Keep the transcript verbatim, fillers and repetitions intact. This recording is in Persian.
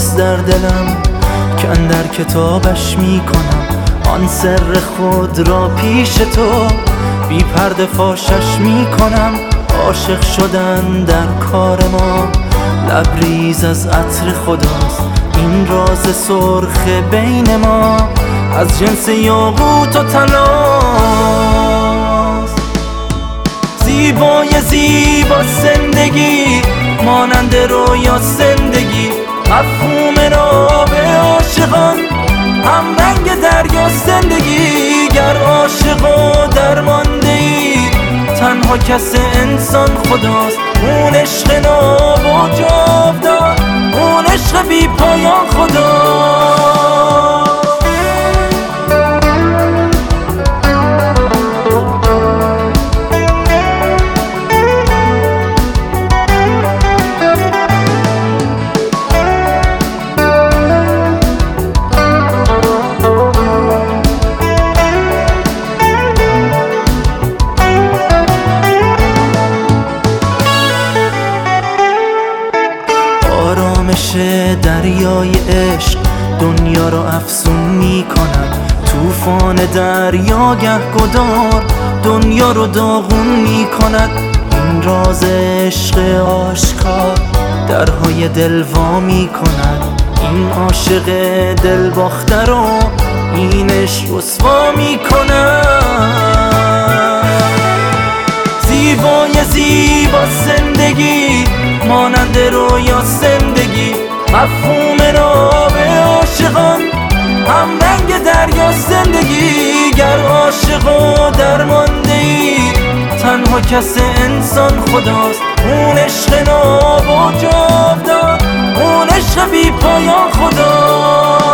هست در دلم که اندر کتابش می کنم آن سر خود را پیش تو، بی پرده فاشش می کنم. عاشق شدن در کار ما، لبریز از عطر خداست این راز سرخ بین ما، از جنس یاقوت و طلاست. زیبای زیبا زندگی مانند رویا زندگی، مفهوم را به عاشقان هم رنگ دریا زندگی. گر عاشق و درمانده ای تنها کس انسان خداست، اون عشق ناب و جاودان، اون عشق بی پایان خداست. آرامش دریای عشق دنیا رو افسون می کند، طوفان دریا گهگدار دنیا رو داغون می کند. این راز عشق آشکار درهای دل وا می کند، این عاشق دل باخته رو این عشق رسوا می کند. زیبای زیبا زندگی مانند رویا زندگی، مفهوم را به عاشقان هم رنگ دریا زندگی. گر عاشق و درمانده ای تنها کس انسان خداست، اون عشق ناب و جاودان، اون عشق بی پایان خداست.